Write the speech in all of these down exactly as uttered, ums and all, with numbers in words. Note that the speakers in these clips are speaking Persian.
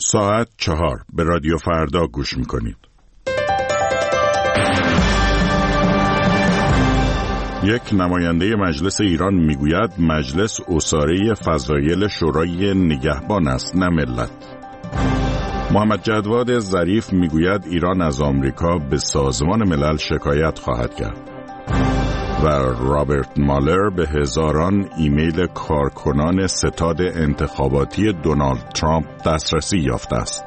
ساعت چهار به رادیو فردا گوش میکنید. یک نماینده مجلس ایران میگوید مجلس اساره فضایل شورای نگهبان است نه ملت. محمد جواد ظریف میگوید ایران از آمریکا به سازمان ملل شکایت خواهد کرد. و رابرت مالر به هزاران ایمیل کارکنان ستاد انتخاباتی دونالد ترامپ دسترسی یافته است.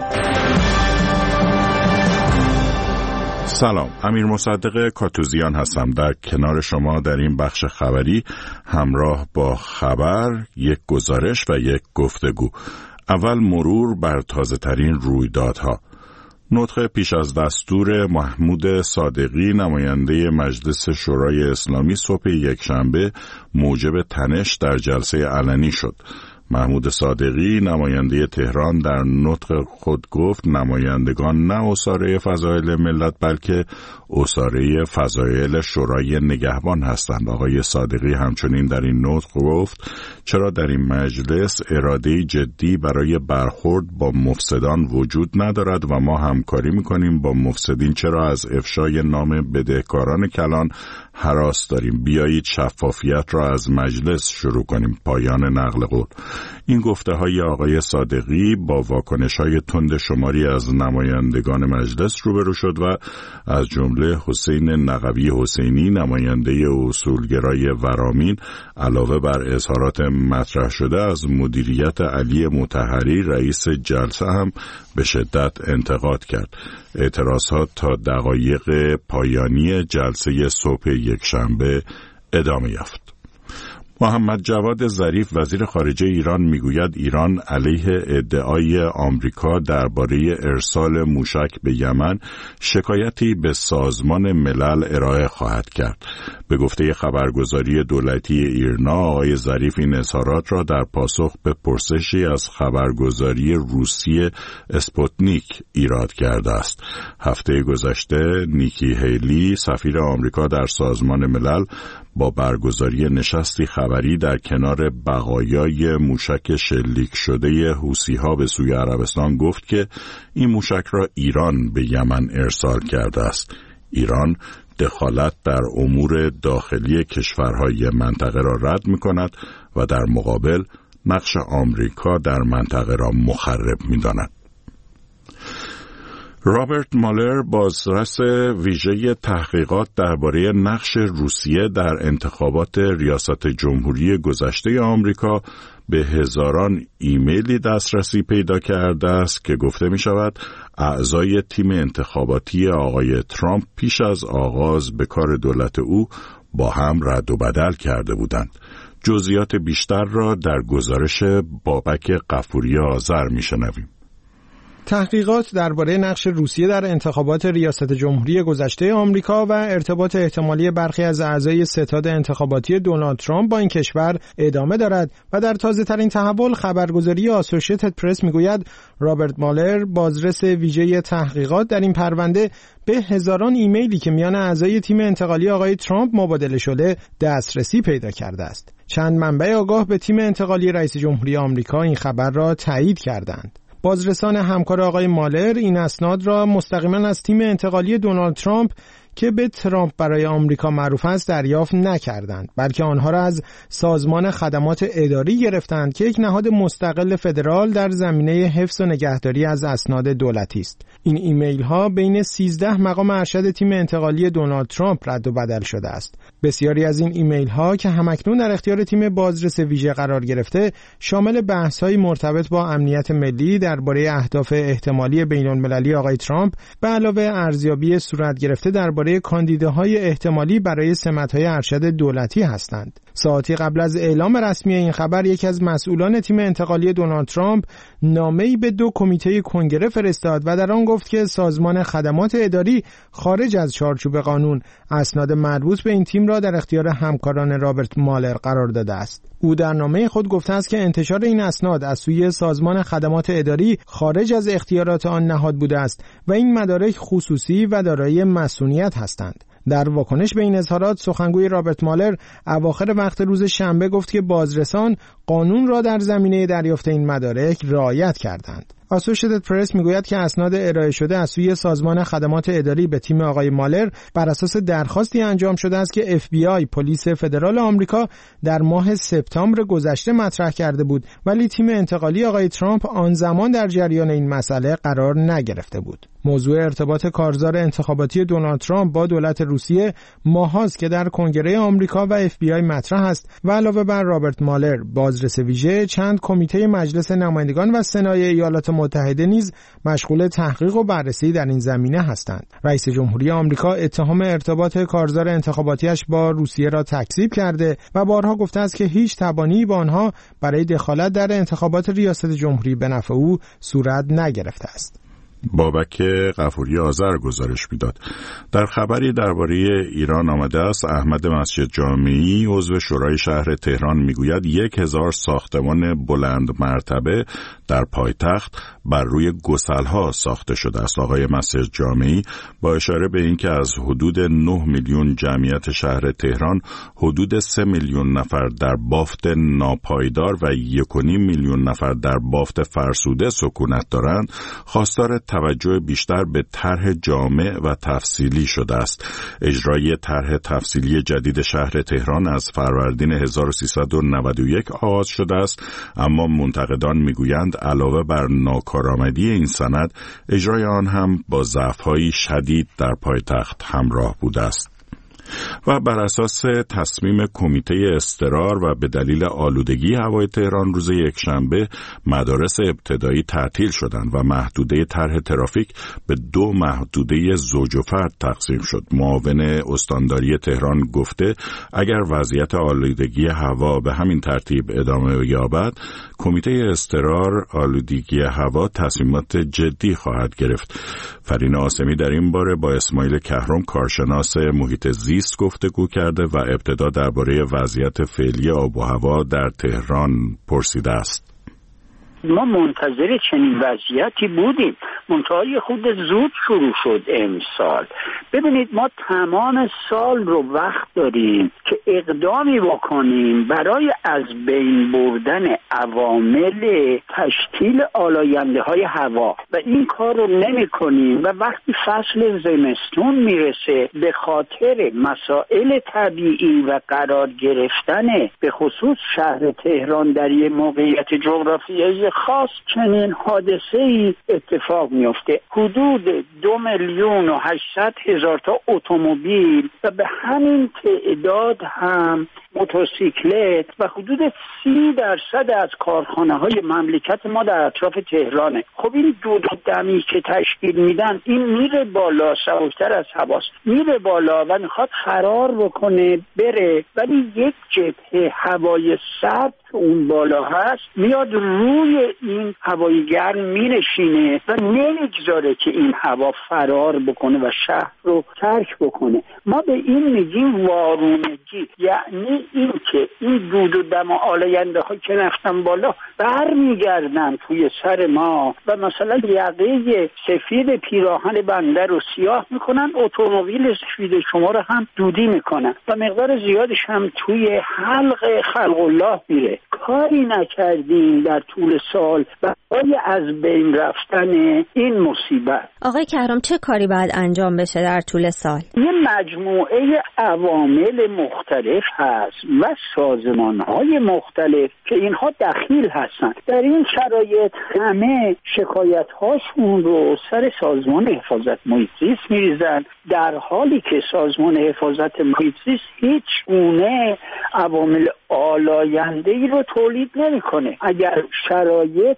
سلام، امیر مصدق کاتوزیان هستم در کنار شما در این بخش خبری همراه با خبر، یک گزارش و یک گفتگو. اول مرور بر تازه ترین رویدادها. نطق پیش از دستور محمود صادقی نماینده مجلس شورای اسلامی صبح یکشنبه موجب تنش در جلسه علنی شد. محمود صادقی نماینده تهران در نطق خود گفت نمایندگان نه اساره فضایل ملت بلکه اساره فضایل شورای نگهبان هستند. آقای صادقی همچنین در این نطق گفت چرا در این مجلس اراده جدی برای برخورد با مفسدان وجود ندارد و ما همکاری میکنیم با مفسدین، چرا از افشای نام بدهکاران کلان هراس داریم؟ بیایید شفافیت را از مجلس شروع کنیم. پایان نقل قول. این گفته های آقای صادقی با واکنش های تند شماری از نمایندگان مجلس روبرو شد و از جمله حسین نقوی حسینی نماینده اصولگرای ورامین علاوه بر اظهارات مطرح شده از مدیریت علی مطهری رئیس جلسه هم به شدت انتقاد کرد. اعتراضات تا دقایق پایانی جلسه صبح یکشنبه ادامه یافت. محمد جواد ظریف وزیر خارجه ایران میگوید ایران علیه ادعای آمریکا درباره ارسال موشک به یمن شکایتی به سازمان ملل ارائه خواهد کرد. به گفته خبرگزاری دولتی ایرنا، آقای ظریف این اظهارات را در پاسخ به پرسشی از خبرگزاری روسی اسپوتنیک ایراد کرده است. هفته گذشته نیکی هیلی سفیر آمریکا در سازمان ملل با برگزاری نشستی خبری در کنار بقایای موشک شلیک شده حوثی‌ها به سوی عربستان گفت که این موشک را ایران به یمن ارسال کرده است. ایران دخالت در امور داخلی کشورهای منطقه را رد می‌کند و در مقابل نقش آمریکا در منطقه را مخرب می‌داند. رابرت مالر بازرس ویژه تحقیقات درباره نقش روسیه در انتخابات ریاست جمهوری گذشته آمریکا به هزاران ایمیلی دسترسی پیدا کرده است که گفته می شود اعضای تیم انتخاباتی آقای ترامپ پیش از آغاز به کار دولت او با هم رد و بدل کرده بودند. جزئیات بیشتر را در گزارش بابک غفوری آذر می شنویم. تحقیقات درباره نقش روسیه در انتخابات ریاست جمهوری گذشته آمریکا و ارتباط احتمالی برخی از اعضای ستاد انتخاباتی دونالد ترامپ با این کشور ادامه دارد و در تازه ترین تحول خبرگزاری آسوشیتد پرس میگوید رابرت مالر بازرس ویژه تحقیقات در این پرونده به هزاران ایمیلی که میان اعضای تیم انتقالی آقای ترامپ مبادله شده دسترسی پیدا کرده است. چند منبع آگاه به تیم انتقالی رئیس جمهوری آمریکا این خبر را تایید کردند. بازرسان همکار آقای مالر این اسناد را مستقیما از تیم انتقالی دونالد ترامپ که به ترامپ برای آمریکا معروف است دریافت نکردند، بلکه آنها را از سازمان خدمات اداری گرفتند که یک نهاد مستقل فدرال در زمینه حفظ و نگهداری از اسناد دولتی است. این ایمیل ها بین سیزده مقام ارشد تیم انتقالی دونالد ترامپ رد و بدل شده است. بسیاری از این ایمیل ها که همکنون در اختیار تیم بازرس ویژه قرار گرفته شامل بحث های مرتبط با امنیت ملی درباره اهداف احتمالی بین‌المللی آقای ترامپ به علاوه ارزیابی صورت گرفته درباره کاندیداهای احتمالی برای سمت‌های ارشد دولتی هستند. ساعتی قبل از اعلام رسمی این خبر یکی از مسئولان تیم انتقالی دونالد ترامپ نامه‌ای به دو کمیته کنگره فرستاد و در آن گفت که سازمان خدمات اداری خارج از چارچوب قانون اسناد مربوط به این تیم را در اختیار همکاران رابرت مالر قرار داده است. او در نامه خود گفته است که انتشار این اسناد از سوی سازمان خدمات اداری خارج از اختیارات آن نهاد بوده است و این مدارک خصوصی و دارای مسئولیت هستند. در واکنش به این اظهارات سخنگوی رابرت مالر اواخر وقت روز شنبه گفت که بازرسان قانون را در زمینه دریافت این مدارک رعایت کردند. آسوشیتد پرس میگوید که اسناد ارائه شده از سوی سازمان خدمات اداری به تیم آقای مالر بر اساس درخواستی انجام شده است که اف بی آی پلیس فدرال آمریکا در ماه سپتامبر گذشته مطرح کرده بود، ولی تیم انتقالی آقای ترامپ آن زمان در جریان این مسئله قرار نگرفته بود. موضوع ارتباط کارزار انتخاباتی دونالد ترامپ با دولت روسیه ماهاست که در کنگره آمریکا و اف بی آی مطرح است و علاوه بر رابرت مالر، بازرس ویژه، چند کمیته مجلس نمایندگان و سنای ایالات متحده نیز مشغول تحقیق و بررسی در این زمینه هستند. رئیس جمهوری آمریکا اتهام ارتباط کارزار انتخاباتیش با روسیه را تکذیب کرده و بارها گفته است که هیچ تبانی با آنها برای دخالت در انتخابات ریاست جمهوری به نفع او صورت نگرفته است. بابک غفوری آذر گزارش میداد. در خبری درباره ایران آمده است احمد مسجد جامعی عضو شورای شهر تهران میگوید یک هزار ساختمان بلند مرتبه در پایتخت بر روی گسل‌ها ساخته شده است. آقای مسجد جامعی با اشاره به اینکه از حدود نه میلیون جمعیت شهر تهران حدود سه میلیون نفر در بافت ناپایدار و یک و نیم میلیون نفر در بافت فرسوده سکونت دارند، خواستار توجه بیشتر به طرح جامع و تفصیلی شده است. اجرای طرح تفصیلی جدید شهر تهران از فروردین هزار و سیصد و نود و یک آغاز شده است، اما منتقدان میگویند علاوه بر ناکارآمدی این سند، اجرای آن هم با ضعف‌های شدید در پایتخت همراه بوده است. و بر اساس تصمیم کمیته اضطرار و به دلیل آلودگی هوای تهران روز یکشنبه مدارس ابتدایی تعطیل شدند و محدوده طرح ترافیک به دو محدوده زوج و فرد تقسیم شد. معاون استانداری تهران گفته اگر وضعیت آلودگی هوا به همین ترتیب ادامه یابد، کمیته اضطرار آلودگی هوا تصمیمات جدی خواهد گرفت. فرین آسمی در این باره با اسماعیل کهرم کارشناس محیط زیست گفتگو کرده و ابتدا درباره وضعیت فعلی آب و هوا در تهران پرسیده است. ما منتظر چنین وضعیتی بودیم، منتهای خود زود شروع شد امسال. ببینید ما تمام سال رو وقت داریم که اقدامی بکنیم برای از بین بردن عوامل تشکیل آلاینده های هوا و این کار رو نمی کنیم و وقتی فصل زمستون میرسه به خاطر مسائل طبیعی و قرار گرفتن به خصوص شهر تهران در یک موقعیت جغرافیایی خاص چنین حادثه‌ای اتفاق میفته. حدود دو میلیون و هشتصد هزار تا اتومبیل و به همین تعداد هم موتورسیکلت و حدود سی درصد از کارخانه‌های مملکت ما در اطراف تهرانه. خب این دود و دمی که تشکیل میدن این میره بالا، سبکتر از هواست، میره بالا و میخواد فرار بکنه بره، ولی یک جبهه هوای سرد که اون بالا هست میاد روی این هوای گرم مینشینه و نمیگذاره که این هوا فرار بکنه و شهر رو ترک بکنه. ما به این میگیم وارونگی، یعنی این که این دود و دم و آلاینده ها که رفتن بالا برمیگردن توی سر ما و مثلا یقه سفید پیراهن بنده رو سیاه میکنن، اتومبیل سفید شما رو هم دودی میکنن و مقدار زیادش هم توی حلق خلق الله میره. کاری نکردیم در طول سال برای از بین رفتن این مصیبت. آقای کهرم چه کاری باید انجام بشه در طول سال؟ یه مجموعه عوامل مختلف هست و سازمان‌های مختلف که اینها دخیل هستن. در این شرایط همه شکایت‌هاشون رو سر سازمان حفاظت محیط زیست می‌ریزن، در حالی که سازمان حفاظت محیط زیست هیچ گونه عوامل آلاینده‌ای رو تولید نمی‌کنه. اگر شرایط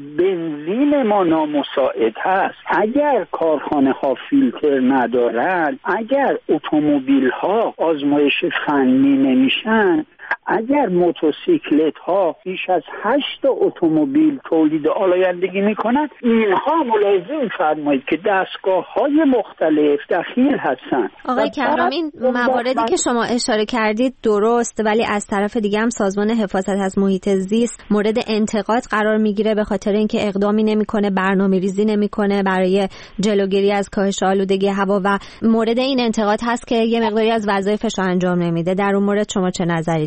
بنزین ما نامساعد هست، اگر کارخانه‌ها فیلتر ندارن، اگر اتومبیل‌ها آزمایش فنی نمیشن، اگر موتورسیکلت ها بیش از هشت اتومبیل تولید آلایندگی میکنن، اینها ملاحظه فرمایید که دستگاه های مختلف دخیل هستند. آقای کهرم این مواردی من... که شما اشاره کردید درست، ولی از طرف دیگه هم سازمان حفاظت از محیط زیست مورد انتقاد قرار میگیره به خاطر اینکه اقدامی نمیکنه، برنامه‌ریزی نمیکنه برای جلوگیری از کاهش آلودگی هوا و مورد این انتقاد هست که یه مقداری از وظایفش رو انجام نمیده. در اون مورد شما چه نظری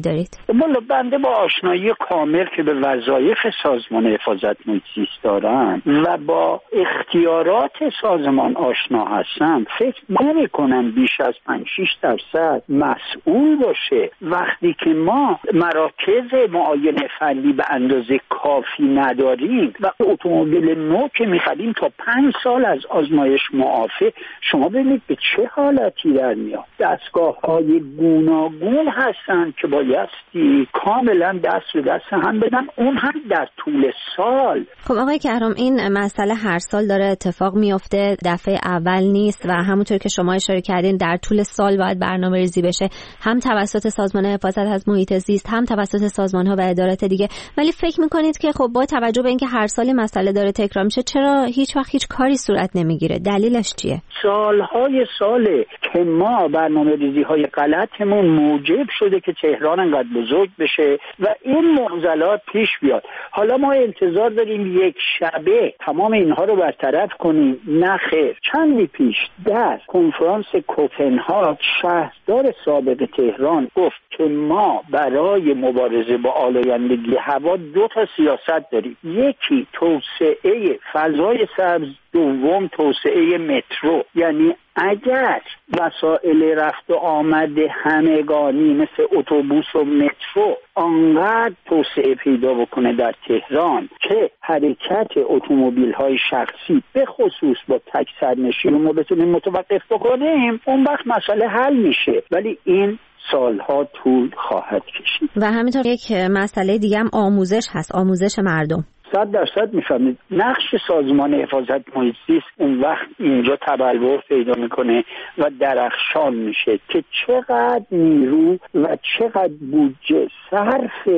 دارید؟ والا بنده با آشنایی کامل که به وظایف سازمان حفاظت محیط زیست دارم و با اختیارات سازمان آشنا هستم، فکر نمی کنم بیش از پنج شش درصد مسئول باشه. وقتی که ما مراکز معاینه فنی به اندازه کافی نداریم و اتومبیل نو که می‌خریم تا پنج سال از آزمایش معافی، شما ببینید به چه حالتی در میاد. دستگاه‌های گوناگون هستن که بایستی کاملا دست به دست هم بدن، اون هم در طول سال. خب آقای کهرام، این مسئله هر سال داره اتفاق میفته، دفعه اول نیست و همونطور که شما اشاره کردین در طول سال باید برنامه ریزی بشه، هم توسط سازمان حفاظت از محیط زیست، هم توسط سازمان‌ها و ادارات دیگه. ولی فکر می‌کنید که خب با توجه به اینکه هر سال مسئله داره تکرار میشه، چرا هیچ وقت هیچ کاری صورت نمیگیره؟ دلیلش چیه؟ سالهای ساله که ما برنامه‌ریزی‌های غلطمون موجب شده که تهران انقدر بزرگ بشه و این معضلات پیش بیاد. حالا ما انتظار داریم یک شبه تمام اینها رو برطرف کنیم؟ نه خیر. چندی پیش در کنفرانس کوپنهاگ شهردار سابق تهران گفت که ما برای مبارزه با آلایندگی هوا دو تا سیاست داریم، یکی توسعه فضای سبز، دوم توسعه مترو. یعنی اگر وسایل رفت و آمد همگانی مثل اتوبوس و مترو آنقدر توسعه پیدا بکنه در تهران که حرکت اتومبیل‌های شخصی به خصوص با تک سرنشین رو ما بتونیم متوقف بکنیم، اون وقت مسئله حل میشه. ولی این سالها طول خواهد کشید. و همینطور یک مسئله دیگه هم آموزش هست، آموزش مردم. صد درصد میفهمید نقش سازمان حفاظت محیط زیست اون وقت اینجا تبلور پیدا میکنه و درخشان میشه که چقدر نیرو و چقدر بودجه صرف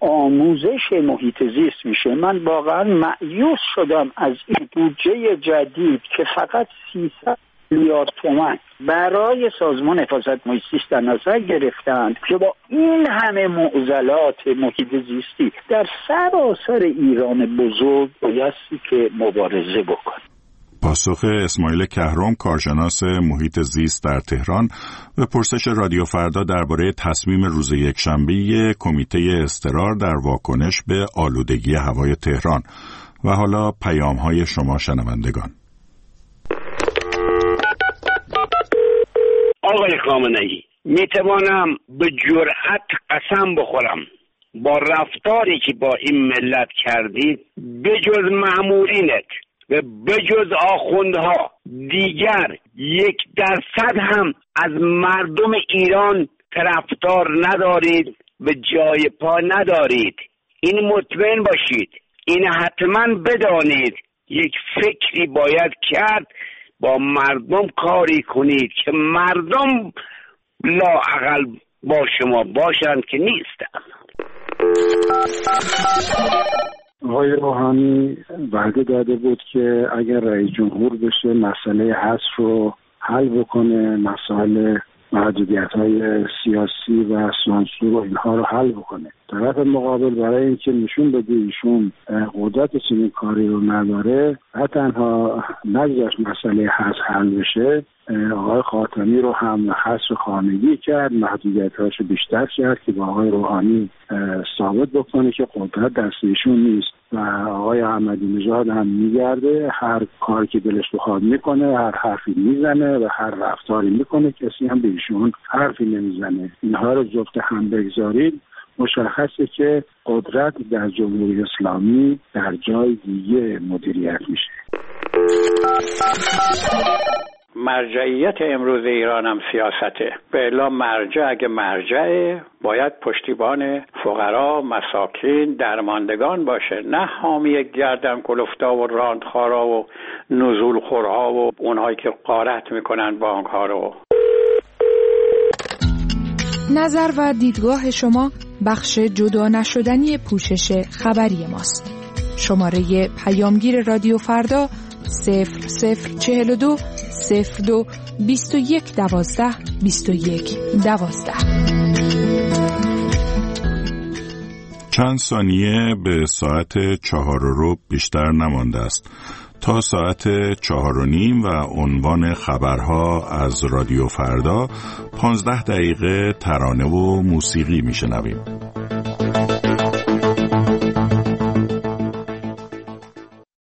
آموزش محیط زیست میشه. من واقعا مایوس شدم از این بودجه جدید که فقط سیصد میلیارد تومان برای سازمان حفاظت محیط زیست در نظر گرفتند که با این همه معضلات محیط زیستی در سراسر ایران بزرگ بایستی که مبارزه بکن. پاسخ اسماعیل کهرم، کارشناس محیط زیست در تهران، به پرسش رادیو فردا درباره تصمیم روز یکشنبه کمیته اضطرار در واکنش به آلودگی هوای تهران. و حالا پیام‌های شما شنوندگان. آقای خامنه‌ای، میتوانم به جرأت قسم بخورم با رفتاری که با این ملت کردید، بجز مأمورینت و بجز آخوندها دیگر یک درصد هم از مردم ایران طرفدار ندارید، به جای پا ندارید. این مطمئن باشید، این حتما بدانید. یک فکری باید کرد، با مردم کاری کنید که مردم لااقل با شما باشند که نیستند. آقای روحانی وعده داده بود که اگر رئیس جمهور بشه مسئله حذف رو حل بکنه، مسائل محدودیت‌های سیاسی و سانسور و اینها رو حل بکنه. طرف مقابل برای اینکه نشون بده ایشون قدرت چنین کاری رو نداره، نه تنها نگذاشت مسئله حذف حل بشه، آقای خاتمی رو هم حذف خانگی کرد، محدودیت‌هاش بیشتر کرد که با آقای روحانی ثابت بکنه که قدرت دست ایشون نیست. و آقای احمدی نژاد هم میگرده هر کاری که دلش بخواد میکنه، هر حرفی میزنه و هر رفتاری میکنه، کسی هم به ایشون حرفی نمیزنه. اینها رو جفت هم بگذارید، مشخصه که قدرت در جمهوری اسلامی در جای دیگه مدیریت میشه. مرجعیت امروز ایران هم سیاسته. به اعلام مرجع اگه مرجعه باید پشتیبان فقرا، مساکین، درماندگان باشه، نه حامی گردن کلفتا و راندخارا و نزولخورها و اونهایی که غارت میکنن بانک‌ها رو. نظر و دیدگاه شما بخش جدا نشدنی پوشش خبری ماست. شماره پیامگیر رادیو فردا صفر صفر چهل و دو صفر دو بیست و یک دوازده بیست و یک دوازده. چند ثانیه به ساعت چهار و ربع بیشتر نمانده است. تا ساعت چهار و نیم و عنوان خبرها از رادیو فردا، پانزده دقیقه ترانه و موسیقی میشنویم.